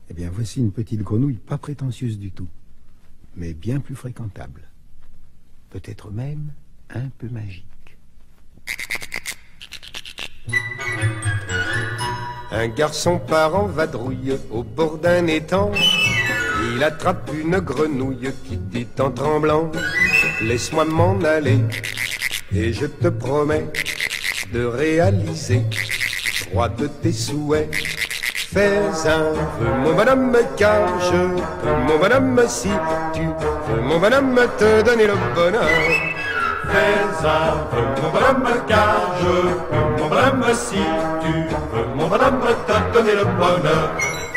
Eh bien, voici une petite grenouille pas prétentieuse du tout, mais bien plus fréquentable. Peut-être même un peu magique. Un garçon part en vadrouille au bord d'un étang. Il attrape une grenouille qui dit en tremblant: laisse-moi m'en aller et je te promets de réaliser 3 de tes souhaits. Fais un vœu, mon bonhomme, car je peux, mon bonhomme, si tu veux, mon bonhomme, te donner le bonheur. Fais un vœu, mon bonhomme, car je peux, mon bonhomme, si tu veux, mon bonhomme, te donner le bonheur.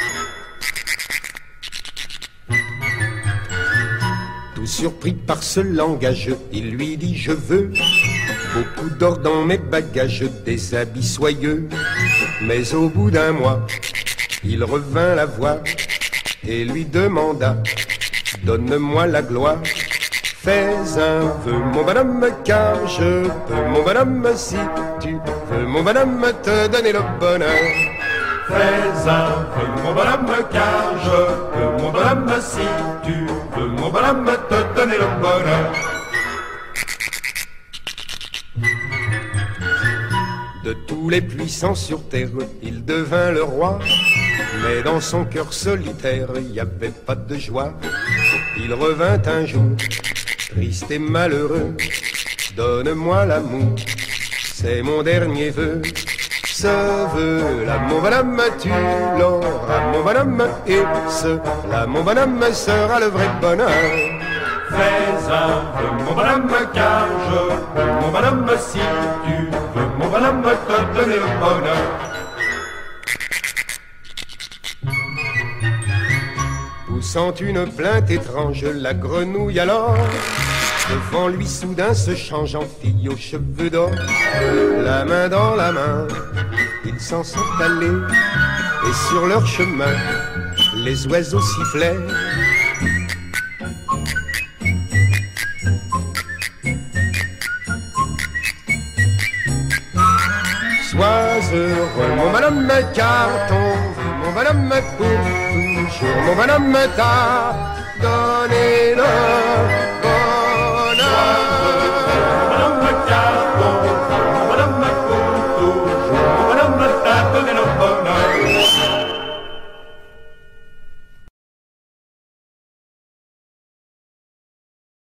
Tout surpris par ce langage, il lui dit: je veux beaucoup d'or dans mes bagages, des habits soyeux. Mais au bout d'un mois, il revint la voir et lui demanda: donne-moi la gloire. Fais un vœu, mon bonhomme, car je peux, mon bonhomme, si tu veux, mon bonhomme, te donner le bonheur. Fais un vœu, mon bonhomme, car je peux, mon bonhomme, si tu veux, mon bonhomme, te donner le bonheur. De tous les puissants sur terre, il devint le roi. Mais dans son cœur solitaire, il n'y avait pas de joie. Il revint un jour, triste et malheureux: donne-moi l'amour, c'est mon dernier vœu. Ce vœu-là, mon bonhomme, tu l'auras, mon bonhomme, et cela, mon bonhomme, sera le vrai bonheur. Fais un vœu, mon bonhomme, car je peux, mon bonhomme, si tu veux, mon bonhomme, te donner le bonheur. Poussant une plainte étrange, la grenouille alors, devant lui soudain se change en fille aux cheveux d'or. La main dans la main, ils s'en sont allés, et sur leur chemin, les oiseaux sifflaient. Sois heureux, mon bonhomme, car ton vœu, mon bonhomme, pour toujours, mon bonhomme, t'a donné le